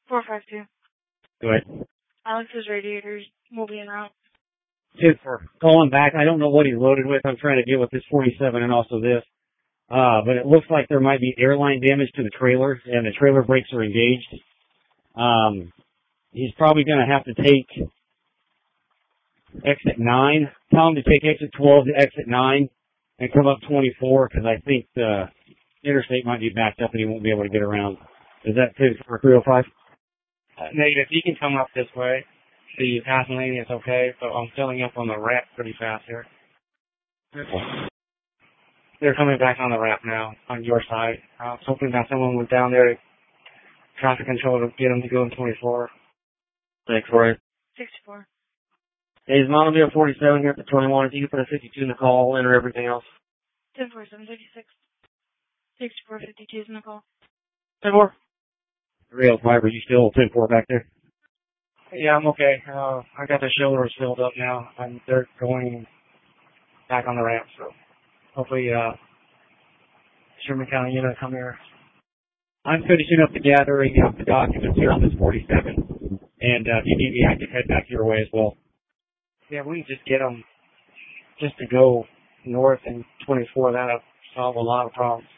452. Go ahead. Alex's radiators will be en route. Dude, for calling back, I don't know what he's loaded with. I'm trying to deal with this 47 and also this. But it looks like there might be airline damage to the trailer, and the trailer brakes are engaged. He's probably going to have to take exit 9. Tell him to take exit 12 to exit 9 and come up 24, because I think the interstate might be backed up and he won't be able to get around. Is that good for 305? Negative. You can come up this way. The passing lane is okay, but I'm filling up on the ramp pretty fast here. They're coming back on the ramp now, on your side. I was hoping that someone went down there to traffic control to get them to go in 24. Thanks, Roy. 64. Hey, is Monoville 47 here at the 21? If you could put a 52 in the call, I'll enter everything else. 1047, 56. 64, 52 is in the call. 10-4. 305, are you still 10-4 back there? Yeah, I'm okay. I got the shoulders filled up now, and they're going back on the ramp, so hopefully, Sherman County unit come here. I'm finishing up the gathering of the documents here on this 47, and if you need me, I can head back your way as well. Yeah, we can just get them just to go north and 24. That'll solve a lot of problems.